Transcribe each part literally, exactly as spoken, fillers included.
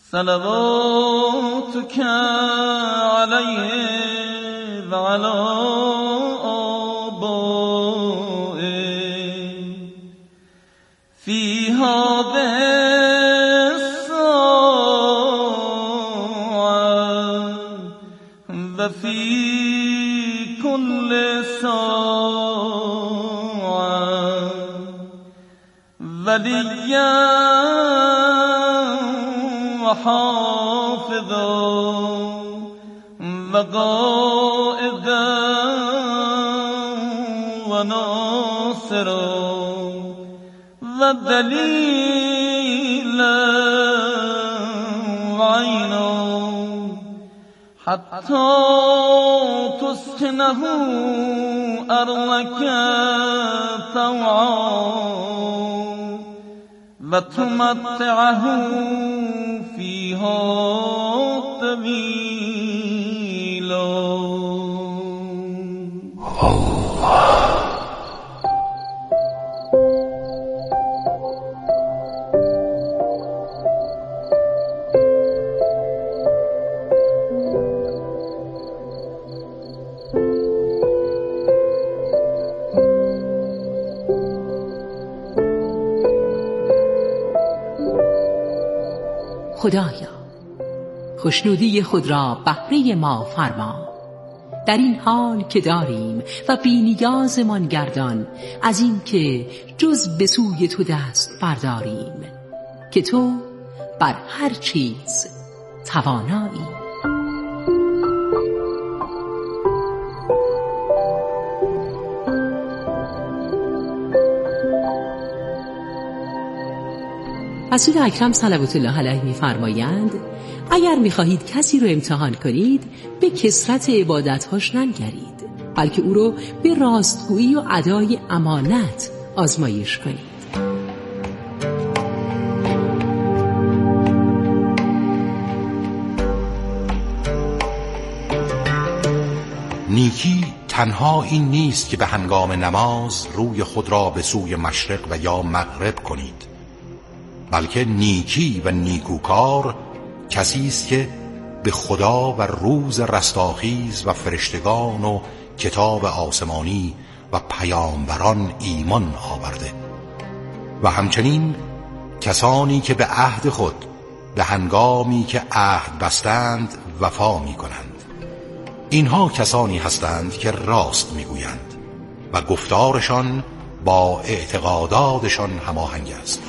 صلواتك علیه و علی آبائه فی هذه الساعة و فی كل ساعة ولیا و حافظا و قائدا و ناصرا و دلیلا و عینا حتی تسکنه ارضک طوعا و تمتعه فیها طویلا. خدایا خوشنودی خود را بهره ما فرما، در این حال که داریم و بی نیازمان گردان از این که جز به سوی تو دست برداریم که تو بر هر چیز توانایی. رسول اکرم صلوات الله علیه می‌فرمایند اگر می‌خواهید کسی رو امتحان کنید به کثرت عبادت‌هاش ننگرید، بلکه او رو به راستگویی و ادای امانت آزمایش کنید. نیکی تنها این نیست که به هنگام نماز روی خود را به سوی مشرق و یا مغرب کنید، بلکه نیکی و نیکوکار کسی است که به خدا و روز رستاخیز و فرشتگان و کتاب آسمانی و پیامبران ایمان آورده و همچنین کسانی که به عهد خود به هنگامی که عهد بستند وفا می کنند. اینها کسانی هستند که راست می گویند و گفتارشان با اعتقاداتشان هماهنگ است.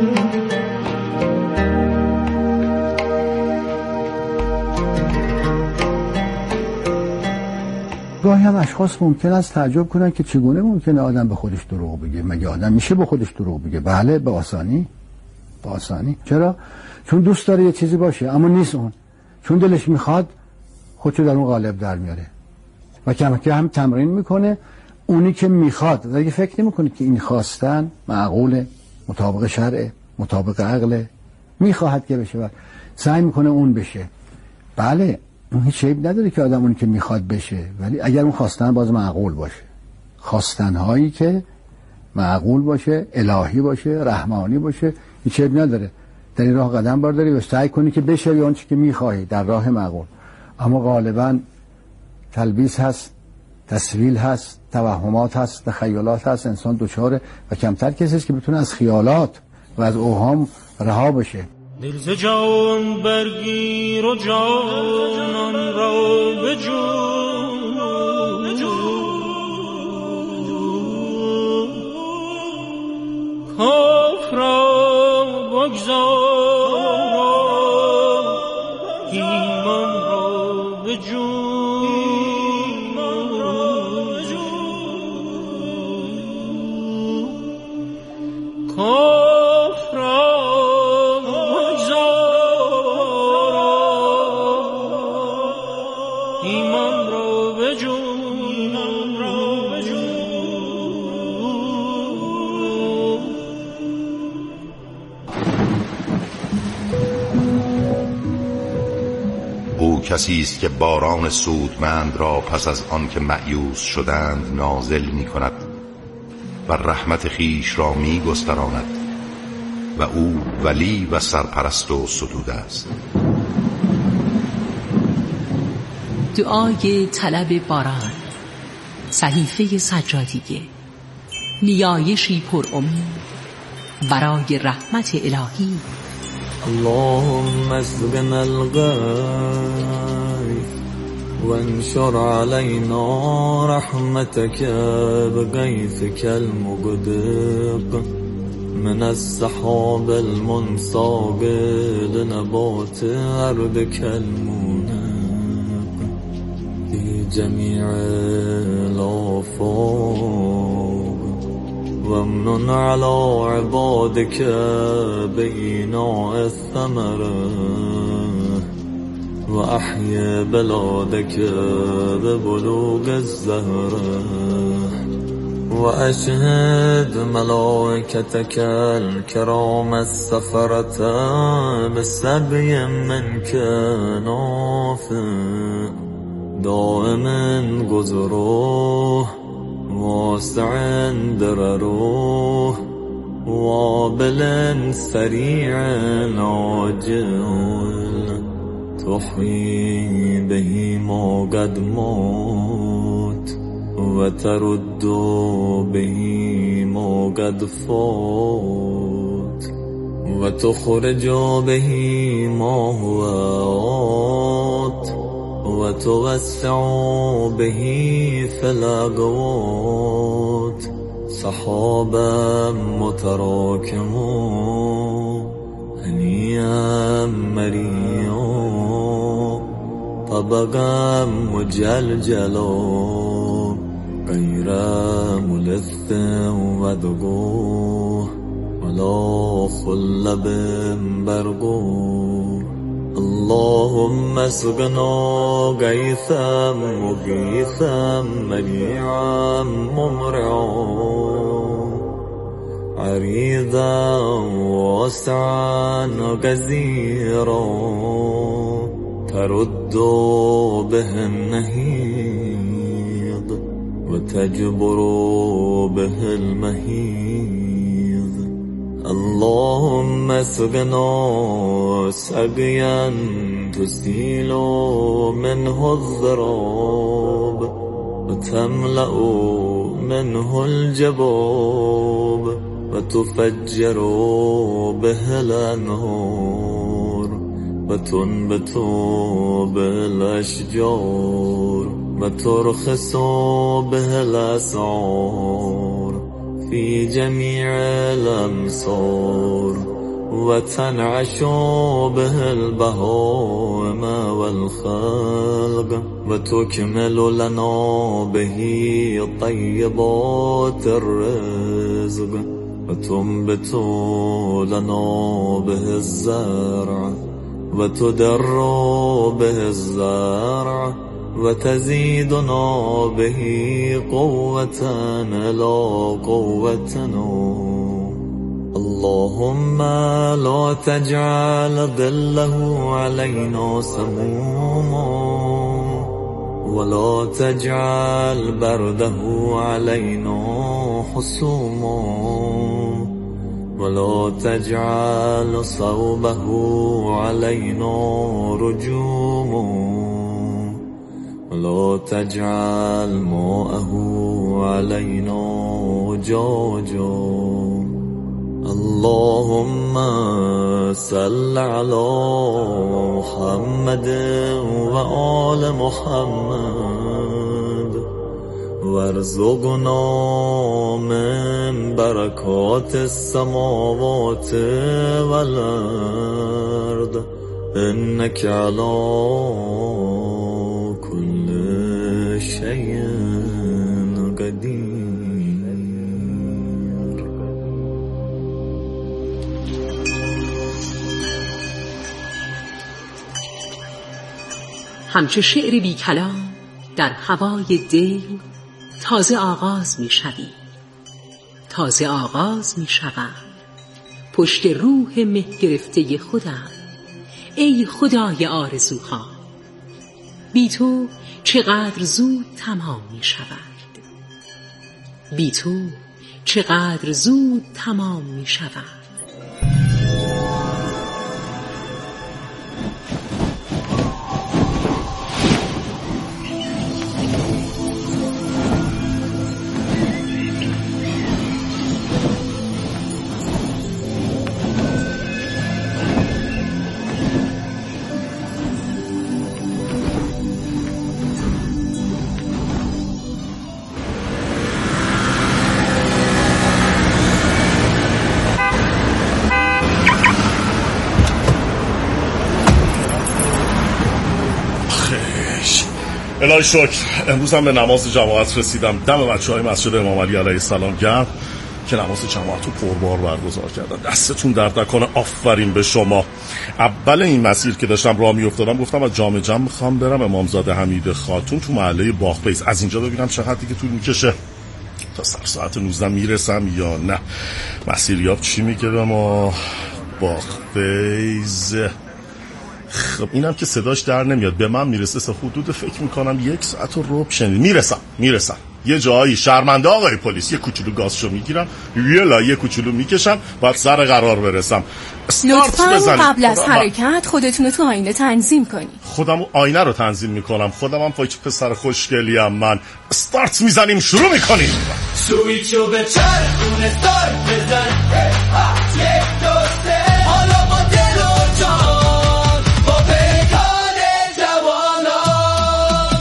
گاهی هم اشخاص ممکن است تعجب کنند که چگونه ممکنه آدم به خودش دروغ بگه. مگه آدم میشه به خودش دروغ بگه؟ بله، به آسانی. به آسانی. چرا؟ چون دوست داره یه چیزی باشه اما نیست اون، چون دلش میخواد خودشو در اون غالب در میاره و کم کم هم تمرین میکنه اونی که میخواد. اگه فکر نمیکنه که این خواستن معقوله، مطابق شرع، مطابق عقل، میخواهد که بشه و سعی میکنه اون بشه. بله، اون هیچ عیب نداره که آدم اونی که میخواد بشه، ولی اگر اون خواستن باز معقول باشه، خواستنهایی که معقول باشه، الهی باشه، رحمانی باشه، هیچ عیب نداره. در این راه قدم برداری و سعی کنی که بشه یا آنچه که میخواهی در راه معقول. اما غالبا تلبیس هست، تسویل هست، توهمات هست، تخیلات هست. انسان دوچاره و کمتر کسی است که بتونه از خیالات و از اوهام رها بشه. دل ز جان برگیر و جانان را بجو، کاف را بگذار ایمان را بجو. کسی است که باران سودمند را پس از آن که مأیوس شدند نازل می کند و رحمت خیش را می گستراند و او ولی و سرپرست و ستود است. دعای طلب باران، صحیفه سجادیه، نیایشی پر امید برای رحمت الهی. اللهم اسقنا الغيث وانشر علينا رحمتك بغيثك المقدق من السحاب المنصاب لنبات أرضك المنق في جميع الآفاق وامنن على عبادك بإيناء الثمرة وأحيا بلادك ببلوغ الزهرة وأشهد ملائكتك الكرام السفرة بسبي منك نافع دائم گذروه واسع درروه وابل سريع عاجل تحيي به ما قد مات وترد به ما قد فات وتخرج به ما هو آت وتوسع به في الأقوات سحابا متراكما هنيئا مريئا طبقا مجلجلا غير ملث ودقوه ولا خلب برقوه اللهم اسقنا غيثا مغيثا منيعا ممرعا عريضا واسعا غزيرا ترد به النهيض وتجبر به المهيض اللهم اسقنا سقيا تسيل منه الضراب وتملأ منه الجباب وتفجر به الأنهار وتنبت بالأشجار وترخص به الأسعار في جميع الأمصار وتنعش به البهائم والخلق وتكمل لنا به طيبات الرزق وتنبت لنا به الزرع وتدر به الزرع وتزيدنا به قوة إلى قوتنا اللهم لا تجعل ظله علينا سموما ولا تجعل برده علينا حسوما ولا تجعل صوبه علينا رجوما ولا تجعل ماءه علينا جاجا اللهم صل على محمد وآل محمد وارزقنا من بركات السماوات والأرض إنك على كل شيء قدير. همچو شعر بی کلام در هوای دل تازه آغاز می شوی، تازه آغاز می شوم پشت روح مه گرفته خودم. ای خدای آرزوها، بی تو چقدر زود تمام می شود، بی تو چقدر زود تمام می شود. الهی شکر امروز هم به نماز جماعت رسیدم. دم بچه های مسجد امام علی علیه السلام گرم که نماز جماعت رو پربار برگزار کردن. دستتون درد نکنه. آفرین به شما. اول این مسیر که داشتم راه میافتادم گفتم از جام جم میخوام برم امامزاده حمید خاتون تو محله باغ‌پیس، از اینجا ببینم چقدر دیگه طول میکشه تا سر ساعت نوزده میرسم یا نه. مسیریاب چی میگه به ما؟ باغ‌پیس. خب اینم که صداش در نمیاد، به من میرسه سه حدود فکر میکنم یک ساعت و ربع شنید. میرسم میرسم یه جایی شرمنده آقای پلیس، یه کوچولو گازشو میگیرم، یه لایه کوچولو میکشم، بعد سر قرار برسم. لطفاً قبل از حرکت خودتون رو تو آینه تنظیم کنی. خودم آینه رو تنظیم میکنم. خودم هم پایچ پسر خوشگلیم من. استارت میزنیم، شروع میکنیم. سویچو به چرخون استارت بزن، یک دو سه، حالا با دل و جان، با پیکان جوانان.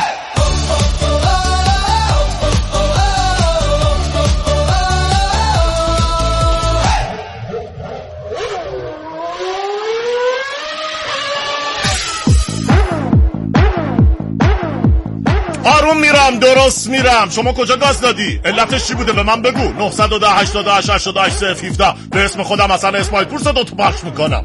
آروم میرم، درست میرم. شما کجا گاز دادی؟ علتش چی بوده؟ به من بگو. نه یک صفر هشت هشت هشت هشت صفر یک هفت به اسم خودم حسن اسماعیل پور صدا تو پخش میکنم.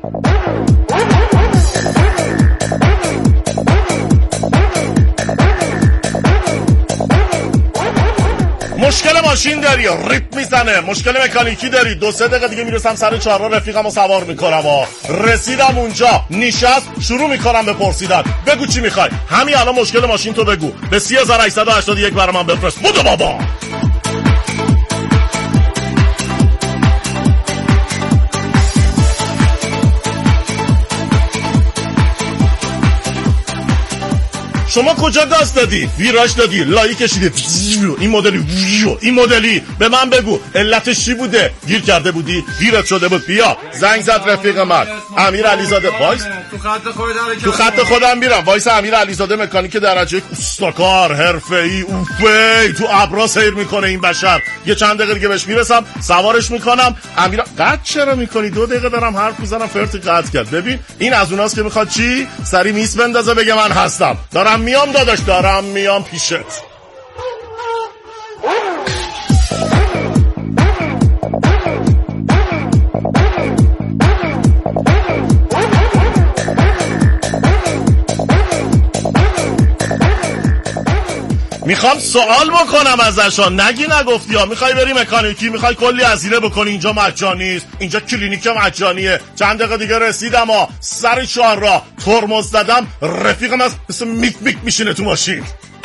مشکل ماشین داری؟ ریپ میزنه. مشکل مکانیکی داری؟ دو سه دقیقه دیگه میرسم سر چهارراه، رفیقمو سوار میکنم. ها رسیدم اونجا، نشست، شروع میکنم به پرسیدن. بگو چی میخوای؟ همین الان مشکل ماشین تو بگو. به سی هزار و هشتصد و هشتاد و یک برای من بفرست. بودو بابا. شما کجا گاز دادی؟ ویراژ دادی؟ لایی کشیدی؟ این مدلی این مدلی به من بگو علتش چی بوده؟ گیر کرده بودی؟ گیرت شده بود؟ بیا زنگ زد رفیق من امیر علیزاده. وایس تو خط خودت تو خط خودم میرم. وایس امیر علیزاده مکانیک درجه یک، استاکار حرفه‌ای. اوفی تو ابرا سیر میکنه این بشر. یه چند دقیقه دیگه بهش میرسم، سوارش میکنم. امیر قد چرا میکنی؟ دو دقیقه دارم حرف میزنم، فرتی قطع کرد. ببین این از اوناست که میخواد چی؟ سری میس بندازه بگه من هستم. دارم میام داداش، دارم میام پیشت. میخوام سوال بکنم ازشان. نگی نگفتی ها. میخوای بری مکانیکی، میخوای کلی هزینه بکنی، اینجا مجانی است، اینجا کلینیک مجانیه. چند دقیقه دیگه رسیدم ها، سر چهارراه ترمز زدم، رفیقم از مثل میک میک میشینه تو ماشین.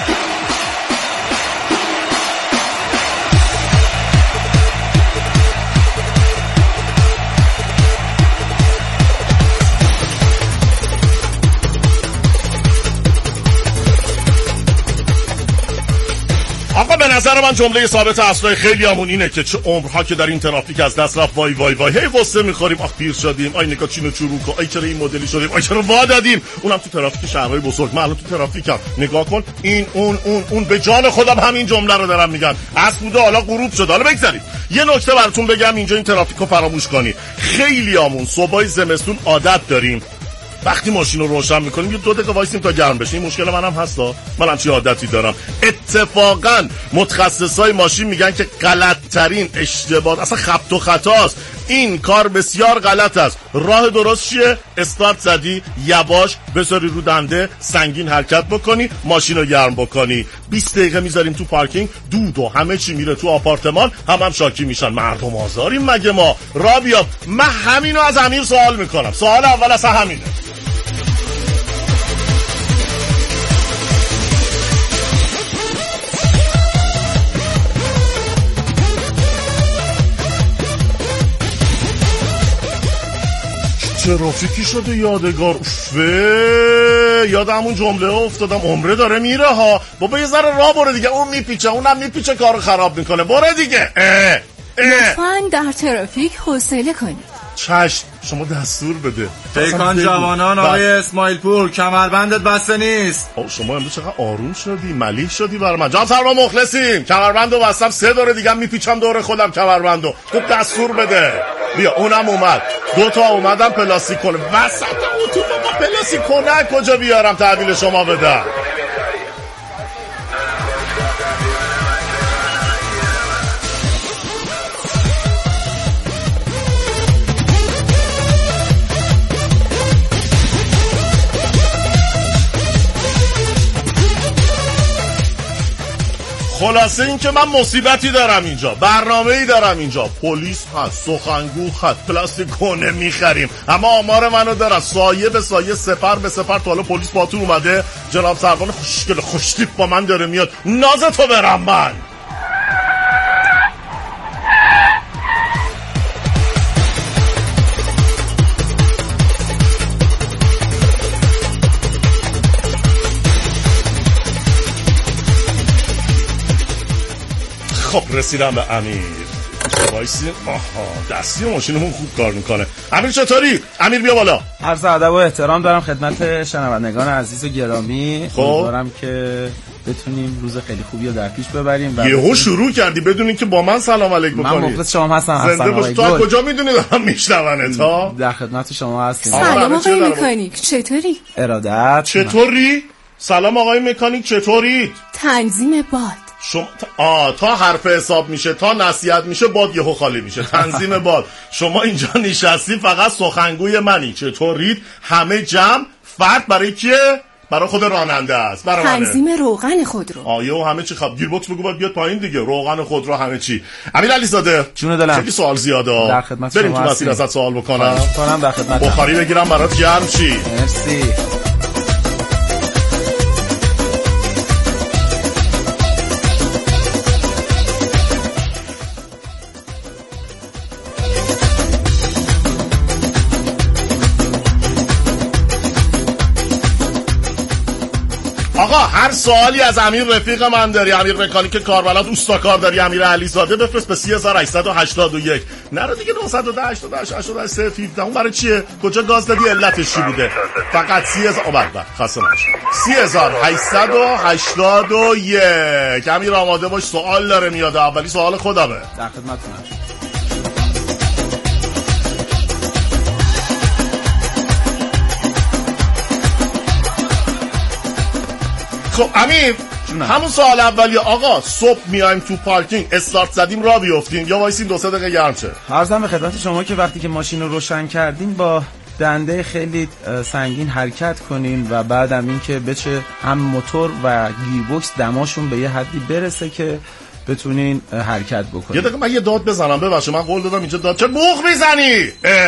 آقا به نظر من جمله ثابت اصلای خیلی همون اینه که چه عمرها که در این ترافیک از دست رفت. وای وای وای هی واسه میخوریم. آخ پیر شدیم، آی نگاه چینو چروکو، آی چرا این مدلی شدیم، آی چرا وا دادیم. اونم تو ترافیک شهرهای بزرگ. من الان تو ترافیکم، نگاه کن این اون اون اون به جان خودم همین جمله رو دارم میگم. اصل بوده حالا غروب شد. حالا بگذاریم یه نکته براتون بگم اینجا این ترافیکو فراموش کنی. خیلیامون صبحای زمستون عادت داریم وقتی ماشین رو روشن میکنیم یه دو دقیقه وایسیم تا گرم بشه. این مشکل منم هستا، منم چی عادتی دارم. اتفاقا متخصصای ماشین میگن که غلط ترین اشتباه، اصلا خبط و خطاست. این کار بسیار غلط است. راه درست چیه؟ استارت زدی، یواش بذاری رو دنده، سنگین حرکت بکنی، ماشین رو گرم بکنی. بیست دقیقه میذاریم تو پارکینگ، دود و همه چی میره تو آپارتمان، هم هم شاکی میشن. مردم آزاریم مگه ما؟ را بیاب. من همینو از امیر سوال میکنم. سوال اول اصلا همینه. ترافیکی شده یادگار. اوفه یاد همون جمله افتادم. عمره داره میره ها. بابا یه ذره راه بره دیگه. اون میپیچه، اونم میپیچه، کارو خراب میکنه. بره دیگه. اه لطفاً در ترافیک حوصله کنید. چشم شما دستور بده. پیکان جوانان آقای اسماعیل پور، کمربندت بسته نیست. آه شما امروز چقدر آروم شدی، ملیح شدی برای من. جان سرما مخلصیم. کمربندو بستم، سه دوره دیگه میپیچم دور خودم کمربندو. تو دستور بده. بیا اونم اومد. دو تا اومدم پلاستیک کنه وسط اتو. بابا پلاستیک کنه کجا بیارم تحویل شما بدم؟ خلاصه این که من مصیبتی دارم اینجا، برنامه‌ای دارم اینجا، پلیس هست، سخنگو هست، پلاستیک کنه میخریم، اما آمار منو دارن، سایه به سایه، سپر به سپر. تا حالا پلیس باتون اومده؟ جناب سروان خوشگل خوشتیپ با من داره میاد، نازتو برم من. خب رسیدم به امیر. وایسی. آها دستی ماشینمون خوب کار میکنه. امیر چطوری؟ امیر بیا بالا. عرض ادب و احترام دارم خدمت شنوندگان عزیز و گرامی. امیدوارم که بتونیم روز خیلی خوبی رو در پیش ببریم. و یهو شروع کردی بدون اینکه با من سلام علیک بکنی. من مخلص شما هستم. زنده باش. تو از کجا میدونی دارم میشنونت ها؟ در خدمت شما هستیم. سلام آقای مکانیک چطوری؟ ارادت. چطوری؟ سلام آقای مکانیک چطوری؟ تنظیم باد. شما آه تا حرف حساب میشه، تا نصیحت میشه، باد یهو خالی میشه. تنظیم باد. شما اینجا نشستی فقط سخنگوی منی. چطورید؟ همه جمع. فرد برای کیه؟ برای خود راننده است. برای تنظیم روغن خودرو. آیه و همه چی. خب گیر باکس بگو باید بیاد پایین دیگه. روغن خودرو همه چی. امیر علیزاده جون دلم. خیلی سوال زیاده. در خدمت بریم شما. تو مسیر ازت سوال بکنم. کنم در خدمت. بخاری بگیرم برات گرم چی؟ مرسی. آقا هر سوالی از امیر رفیق من داری، امیر مکانیک کاربلد اوستاکار داری، امیر علیزاده بفرست به سه هزار و هشتصد و هشتاد و یک. نرو دیگه نهصد و ده هشتاد و هشت هشتاد و سه هفده. اون برای چیه؟ کجا گاز دادی؟ علتش چی بوده؟ فقط سه هزار. بعد خاصه نشه. سه هزار و هشتصد و هشتاد و یک. امیر آماده باش، سوال داره میاد. اولی سوال خودمه. در خدمتتونم. خب امیر همون سوال اولی. آقا صبح میایم تو پارکینگ استارت زدیم راه بیافتیم یا وایسیم دو سه دقیقه گرم شه؟ عرضم به خدمت شما که وقتی که ماشین رو روشن کردین با دنده خیلی سنگین حرکت کنین و بعدم این که بچه هم موتور و گیربکس دماشون به یه حدی برسه که بتونین حرکت بکنین. یه دقیقه من یه داد بزنم. ببخشید من قول دادم اینجا داد چه بوق میزنی؟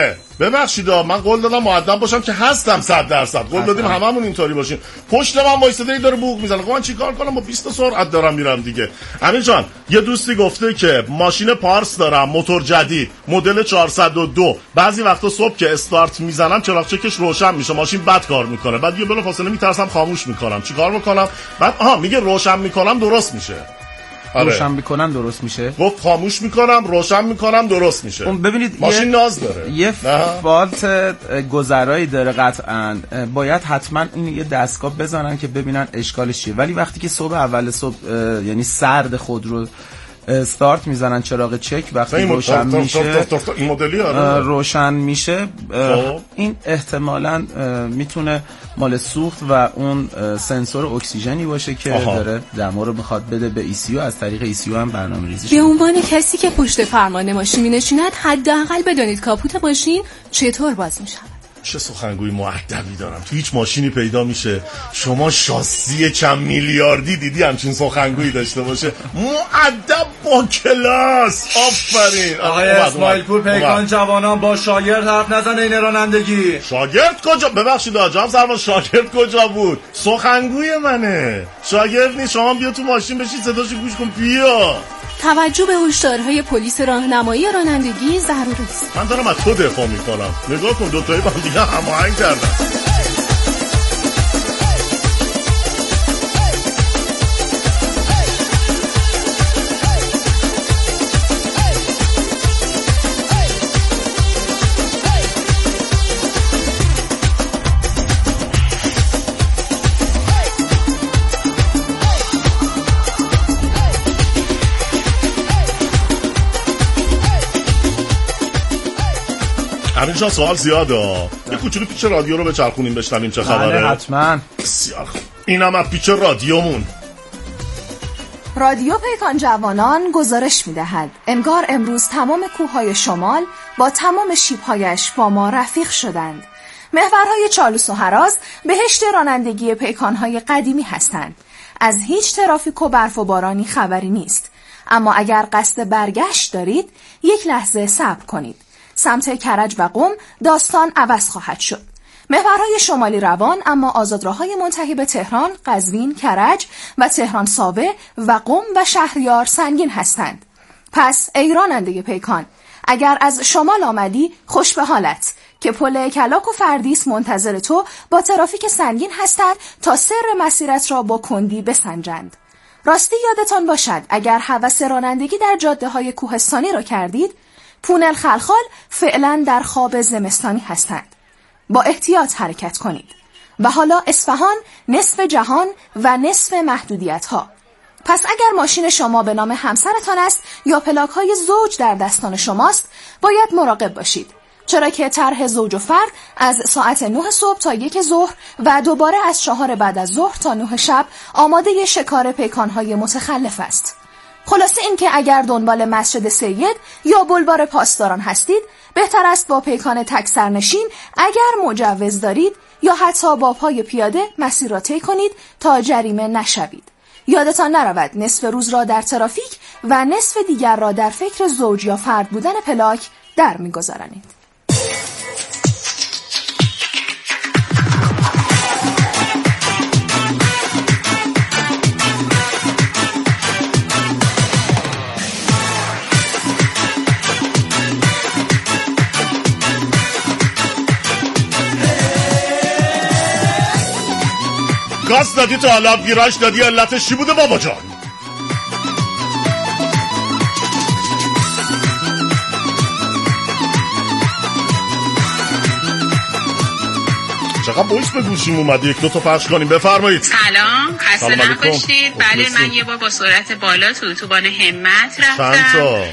ببخشید من قول دادم مؤدب باشم که هستم صد درصد. قول دادیم هممون اینطوری باشیم. پشت من وایساده داره بوق میزنه. خب من چیکار کنم؟ با بیست سرعت دارم میرم دیگه. امیر جان یه دوستی گفته که ماشین پارس دارم، موتور جدید، مدل چهارصد و دو. بعضی وقتا صبح که استارت میزنم چراغ چکش روشن میشه، ماشین بد کار میکنه. بعد یه بلافاصله میترسم خاموش میکنم. چیکار بکنم؟ بعد آها میگه روشن میکنم درست میشه. آره. روشن میکنم درست میشه. گفت خاموش میکنم روشن میکنم درست میشه. اون ببینید ماشین یه... ناز داره. یه فالت گذرایی داره قطعاً. باید حتما این یه دستگاه بزنن که ببینن اشکالش چیه. ولی وقتی که صبح اول صبح یعنی سرد خود رو استارت میزنن چراغ چک وقتی روشن میشه این مدلی روشن میشه این احتمالاً میتونه مال سوخت و اون سنسور اکسیژنی باشه که آها. داره دما رو میخواد بده به ای سی یو. از طریق ای سی یو هم برنامه‌ریزی شده. به عنوان کسی که پشت فرمان ماشین مینشیند حداقل بدانید کاپوت ماشین چطور باز میشه. چه سخنگوی مؤدبی دارم. تو هیچ ماشینی پیدا میشه شما شاسی چند میلیاردی دیدی همچین سخنگویی داشته باشه؟ مؤدب با کلاس. آفرین. آقای اسماعیل پور پیکان جوانان با شاگرد حرف نزنه این رانندگی. شاگرد کجا؟ ببخشید آجام سرما شاگرد کجا بود؟ سخنگوی منه. شاگرد نیست. شما بیا تو ماشین بشید صداشو گوش کن بیا. توجه به هشدارهای پلیس راهنمایی رانندگی ضروری است. من دارم از تو دفاع میکنم. نگاه کن دو تایی با هم دیگه هماهنگ کردن. همین جا سوال زیاده. یه کوچولو پیچ رادیو رو بچرخونیم بشنویم چه خبره. بله حتما. بسیار خوب. اینم از پیچ رادیومون. رادیو پیکان جوانان گزارش می‌دهد انگار امروز تمام کوههای شمال با تمام شیب‌هایش با ما رفیق شدند. محورهای چالوس و هراز بهشت رانندگی پیکان‌های قدیمی هستند. از هیچ ترافیک و برف و بارانی خبری نیست. اما اگر قصد برگشت دارید یک لحظه صبر کنید. سمت کرج و قم داستان عوض خواهد شد. محورهای شمالی روان، اما آزادراه‌های منتهی به تهران، قزوین، کرج و تهران ساوه و قم و شهریار سنگین هستند. پس ای راننده پیکان، اگر از شمال آمدی خوش به حالت که پل کلاک و فردیس منتظر تو با ترافیک سنگین هستند تا سر مسیرت را با کندی بسنجند. راستی یادتان باشد اگر هوس رانندگی در جاده‌های کوهستانی را کردید، پونل خلخال فعلا در خواب زمستانی هستند. با احتیاط حرکت کنید. و حالا اصفهان نصف جهان و نصف محدودیت ها. پس اگر ماشین شما به نام همسرتان است یا پلاک های زوج در دستان شماست، باید مراقب باشید، چرا که طرح زوج و فرد از ساعت نه صبح تا یک ظهر و دوباره از چهار بعد از ظهر تا نه شب آماده شکار پیکانهای متخلف است. خلاصه این که اگر دنبال مسجد سید یا بلوار پاسداران هستید، بهتر است با پیکان تک سرنشین اگر مجوز دارید یا حتی با پای پیاده مسیر را طی کنید تا جریمه نشوید. یادتان نرود نصف روز را در ترافیک و نصف دیگر را در فکر زوج یا فرد بودن پلاک در می‌گذرانید. گاز دادی تا حالا ویراژ دادی، علتش چی بوده بابا جان؟ چقدر بویش به گوشیم اومده، یک دو تا پخش کنیم. بفرمایید. سلام، خسته نباشید. بله من یه بار با سرعت بالا تو اتوبان همت رفتم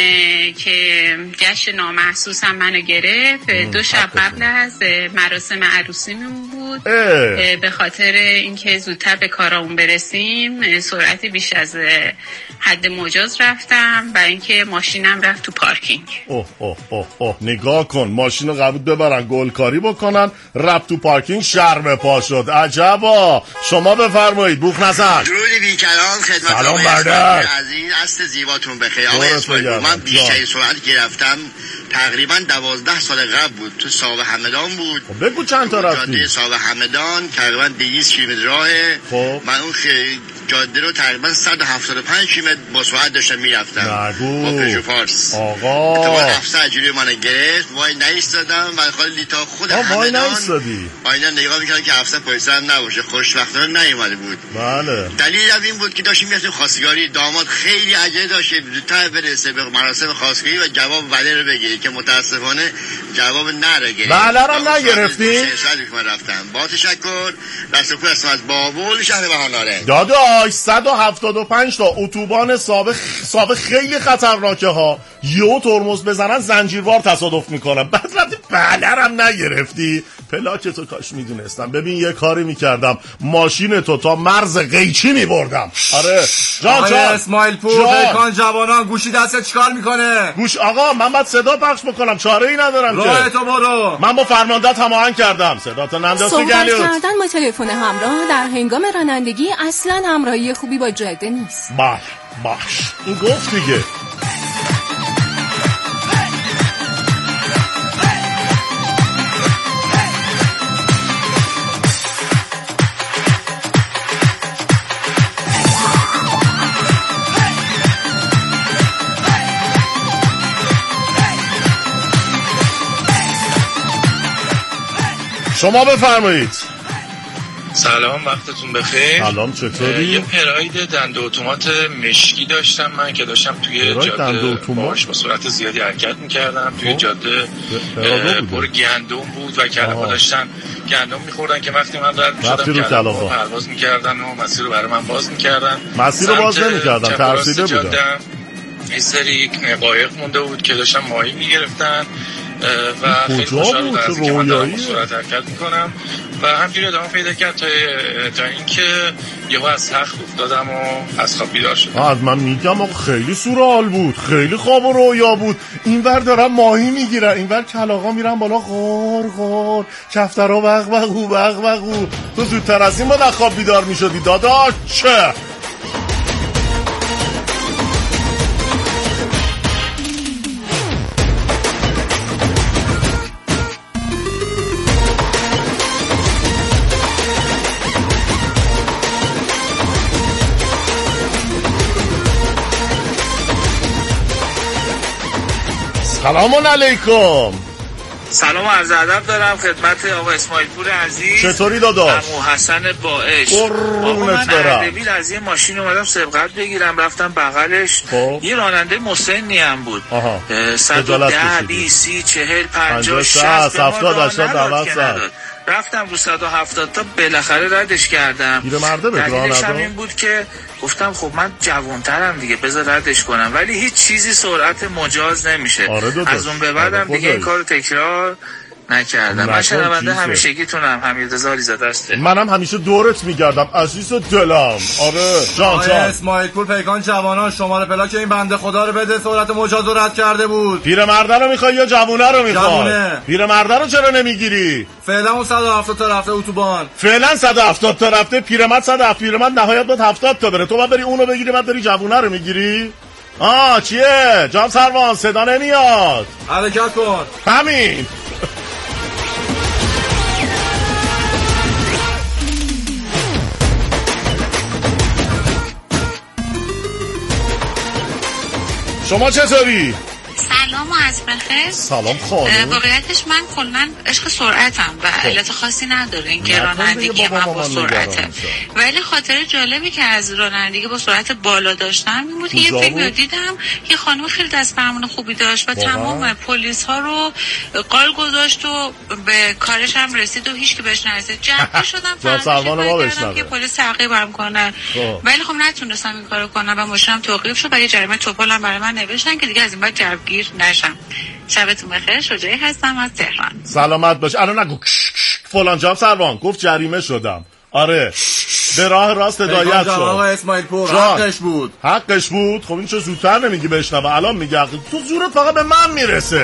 که گشت نامحسوسم منو گرفت. دو شب قبل از مراسم عروسیمون بود. اه. به خاطر اینکه زودتر به کارامون برسیم سرعت بیش از حد مجاز رفتم و اینکه ماشینم رفت تو پارکینگ. اوه اوه اوه اوه نگاه کن، ماشینو قبول ببرن گلکاری بکنن، رفت تو پارکینگ، شرم پا شد. عجبا. شما بفرمایید. بوخ نظر. درود بی کلام خدمت سلام بردر. عزیز است زیباتون بخیر. آقای اسماعیل، من بیشترین سرعت که رفتم تقریبا دوازده سال قبل بود، تو ساوه همدان بود. خب بگو چند تا رفتی؟ جاده ساوه همدان تقریبا دویست کیلومتر راهه. خب من اون خیلی جاده رو تقریبا صد و هفتاد و پنج کیلومتر با سرعت داشتم میرفتم. نگو. با پژو فارس. آقا. اتفاقا افسر جلوی من گرفت، وای نایستادم و خالی تا خود همدان. وای نایستادی. آینا نگاه می‌کردم که افسر پلیس هم نباشه، خوشبختانه نیومده بود. بله. دلیلم این بود که داشتیم می‌رفتیم خواستگاری، داماد خیلی عجله داشت زودتر برسه به مراسم خواستگاری و جواب بله رو بگیره که متاسفانه جواب نه رو گرفت. بله رو نگرفتی؟ من رفتم. با تشکر. دست‌وپا هستم از بابل شهر بهاناره. داداش صد و هفتاد و پنج تا اتوبان سابق سابق خیلی خطرناکه ها. یهو ترمز بزنن زنجیروار تصادف میکنن. بعد رفتی بله هم نگرفتی. پلاک تو کاش میدونستم. ببین یه کاری میکردم، ماشین تو تا مرز قیچی میبردم. آره جان جان اسماعیل پور پیکان جوانان گوشی دستت چیکار میکنه؟ گوش آقا من باید صدا پخش بکنم، چاره ای ندارم که. راه تو برو. من با فرماندهت هماهنگ کردم. صدا تو ننداز گلیوت. صحبت کردن با تلفن همراه در هنگام رانندگی اصلا همراهی خوبی با جاده نیست. باش باش این گفت دیگه. شما بفرمایید. سلام وقتتون بخیر. سلام چطوری؟ یه پراید دنده اتومات مشکی داشتم من که داشتم توی جاده باش با سرعت زیادی حرکت میکردم. توی جاده پر گندم بود و کلاغا داشتن گندم میخوردن که وقتی من رد میشدم کلاغا پرواز میکردن و مسیر رو برای من باز میکردن. مسیر رو باز نمیکردن، ترسیده بودن. یه سری قایق مونده بود که داشتن ماهی میگرفتن و خیلی خوشحال بودم که من دارم با سرعت حرکت میکنم و همجوری ادامه پیدا کرد تا تا اینکه یهو از تخت افتادم و از خواب بیدار شدم. از من میگم آقا خیلی سورئال بود، خیلی خواب و رویا بود. اینور دارن ماهی میگیرن، اینور کلاغا میرن بالا غار غار، کفترها بغ بغو بغ بغو. تو زودتر از این باید از خواب بیدار میشدی داداش. چه سلام علیکم. سلام و عرض ادب دارم خدمت آقا اسماعیل پور عزیز. چطوری داداش؟ عمو حسن باعش. آقا من اردبیل از یه ماشین اومدم سبقت بگیرم، رفتم بغلش خب. یه راننده مسنی هم بود. صد و ده بیست سی چهل پنجاه شصت هفتاد هشتاد نود رفتم رو صد و هفتاد تا بالاخره ردش کردم. دلیلش هم این بود که گفتم خب من جوانترم دیگه بذار ردش کنم، ولی هیچ چیزی سرعت مجاز نمیشه. آره از اون به بعدم دیگه این کارو تکرار نکردم. من شنونده همیشگیتونم، حمیدرضا علیزاده است. منم همیشه دورت میگردم عزیز دلم. آره جان جان. اسماعیل پور پیکان جوانان شماره پلاک این بنده خدا رو بده، سرعت مجاز رو رد کرده بود. پیرمرده رو میخوای یا جوونه رو میخوای؟ پیرمرده رو چرا نمیگیری؟ فعلا اون صد و هفتاد تا رفته اتوبان. فعلا صد و هفتاد تا رفته، پیرمرد صد و هفتاد، پیرمرد نهایت باید هفتاد تا بره. تو بعد بری اونو بگیری بعد بری جوونه رو میگیری؟ آ چیه؟ جام سروان صدا نمیاد. حرکت کن. همین. شما چطوری؟ سلام و از بخیر. سلام خانم. واقعیتش من کلا عشق سرعتم و علت خاصی نداره این که رانندگی من با سرعته، ولی خاطر جالبی که از رانندگی با سرعت بالا داشتم این بود که یه فیلم دیدم یه خانم خیلی دست فرمان خوبی داشت و تمام پلیس ها رو قال گذاشت و به کارش هم رسید و هیچ کی بهش نرسید. جمع شدم فهمیدم که پلیس تعقیبم کنه، ولی خب نتونستم این کارو کنم و ماشینم توقیف شد و یه جریمه توپالم برای من نوشتن که دیگه از این بعد جوگیر نشم. شبتون بخیر. شجاعی هستم از تهران. سلامت باش. الان نگو فلان جام سروان گفت جریمه شدم. آره به راه راست هدایت شد. آقا اسماعیل پور حقش بود. حقش بود. خب این چه زودتر نمیگی بشنوه؟ الان میگه تو زورت فقط به من میرسه.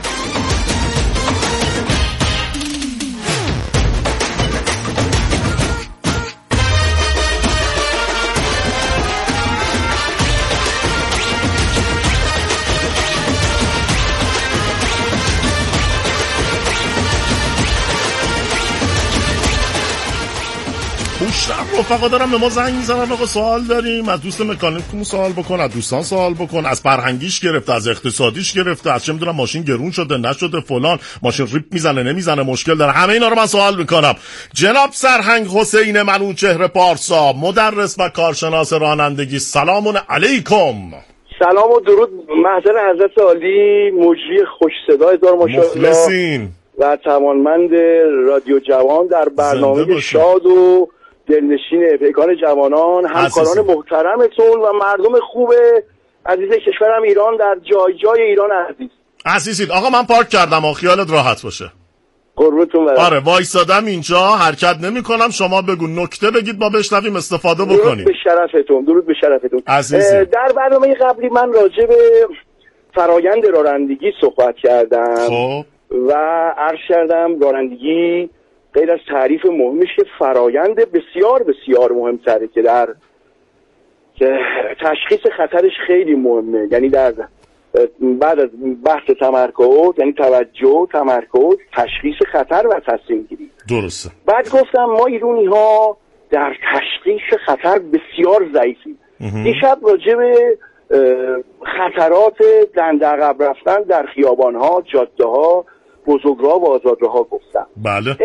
رفقا دارم به ما زنگ میزنن آقا سوال داریم، از دوست مکانیکمون سوال بکن، از دوستان سوال بکن، از فرهنگیش گرفته، از اقتصادیش گرفته، از چه میدونم ماشین گرون شده نشده فلان، ماشین ریپ میزنه نمیزنه مشکل داره، همه اینا رو من سوال میکنم. جناب سرهنگ حسین منوچهر پارسا، مدرس و کارشناس رانندگی، سلام علیکم. سلام و درود محضر حضرت عالی مجری خوش صدا هزار ماشاءالله و توانمند رادیو جوان در برنامه شاد و دلنشین پیکان جوانان، همکاران محترمتون و مردم خوب عزیز کشورم ایران در جای جای ایران عزیز. عزیزید آقا من پارک کردم و خیالت راحت باشه. قربونتون برم. آره وایسادم اینجا حرکت نمی کنم، شما بگو نکته بگید ما بشنویم استفاده بکنیم. درود به شرفتون. درود به شرفتون عزیزی. در برنامه قبلی من راجع به فرایند رانندگی صحبت کردم خب. و عرض کردم رانندگی غیر از تعریف مهمش که فرایند بسیار بسیار مهمتره که در که تشخیص خطرش خیلی مهمه. یعنی در بعد از بحث تمرکز، یعنی توجه، تمرکز، تشخیص خطر و تصمیم گیری. درسته. بعد گفتم ما ایرانی ها در تشخیص خطر بسیار ضعیفیم. دیشب راجع به خطرات دنده عقب رفتن در خیابان ها، جاده ها، بزرگراه و آزادراه ها گفتم. بله.